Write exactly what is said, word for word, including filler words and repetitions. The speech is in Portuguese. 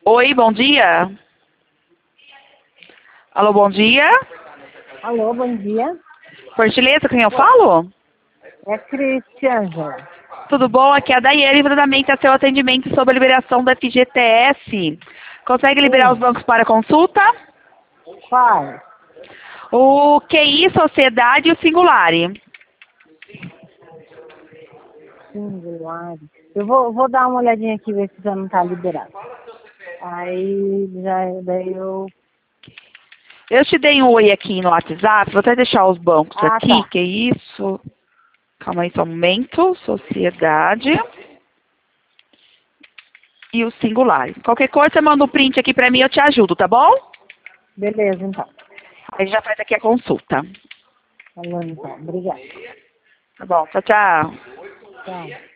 Oi, bom dia. Alô, bom dia. Alô, bom dia. Por gentileza, quem eu falo? É Cristiângela. Tudo bom? Aqui é a Daiane, brevemente a seu atendimento sobre a liberação do F G T S. Consegue liberar os Sim. bancos para consulta? Qual? O Q I, Sociedade e o Singulari. Singular. Eu vou, vou dar uma olhadinha aqui, ver se já não está liberado. Aí, já, daí eu... Eu te dei um oi aqui no WhatsApp, vou até deixar os bancos Ah, aqui, tá. que isso. Calma aí só um momento. Sociedade e o Singulari. Qualquer coisa, você manda um print aqui pra mim, eu te ajudo, tá bom? Beleza, então. Aí já faz aqui a consulta. Falou, então. Obrigada. Tá bom, tchau, tchau. Tchau.